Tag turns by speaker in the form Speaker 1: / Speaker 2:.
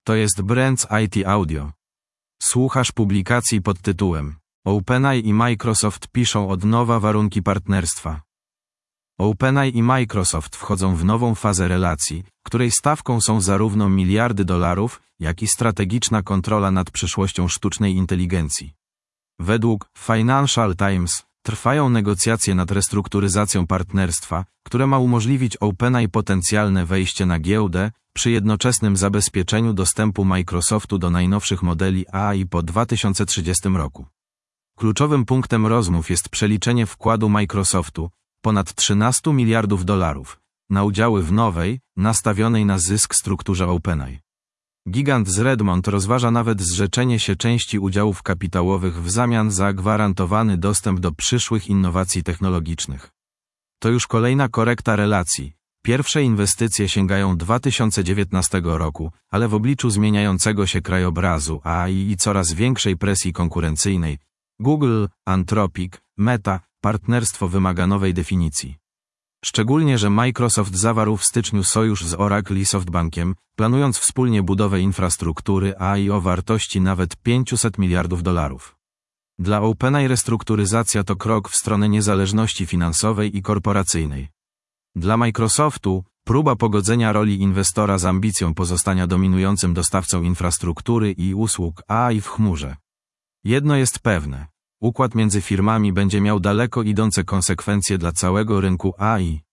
Speaker 1: To jest Brands IT Audio. Słuchasz publikacji pod tytułem OpenAI i Microsoft piszą od nowa warunki partnerstwa. OpenAI i Microsoft wchodzą w nową fazę relacji, której stawką są zarówno miliardy dolarów, jak i strategiczna kontrola nad przyszłością sztucznej inteligencji. Według Financial Times trwają negocjacje nad restrukturyzacją partnerstwa, które ma umożliwić OpenAI potencjalne wejście na giełdę, przy jednoczesnym zabezpieczeniu dostępu Microsoftu do najnowszych modeli AI po 2030 roku. Kluczowym punktem rozmów jest przeliczenie wkładu Microsoftu, ponad 13 miliardów dolarów, na udziały w nowej, nastawionej na zysk strukturze OpenAI. Gigant z Redmond rozważa nawet zrzeczenie się części udziałów kapitałowych w zamian za gwarantowany dostęp do przyszłych innowacji technologicznych. To już kolejna korekta relacji. Pierwsze inwestycje sięgają 2019 roku, ale w obliczu zmieniającego się krajobrazu AI i coraz większej presji konkurencyjnej, Google, Anthropic, Meta, partnerstwo wymaga nowej definicji. Szczególnie, że Microsoft zawarł w styczniu sojusz z Oracle i SoftBankiem, planując wspólnie budowę infrastruktury AI o wartości nawet 500 miliardów dolarów. Dla OpenAI restrukturyzacja to krok w stronę niezależności finansowej i korporacyjnej. Dla Microsoftu próba pogodzenia roli inwestora z ambicją pozostania dominującym dostawcą infrastruktury i usług AI w chmurze. Jedno jest pewne. Układ między firmami będzie miał daleko idące konsekwencje dla całego rynku AI.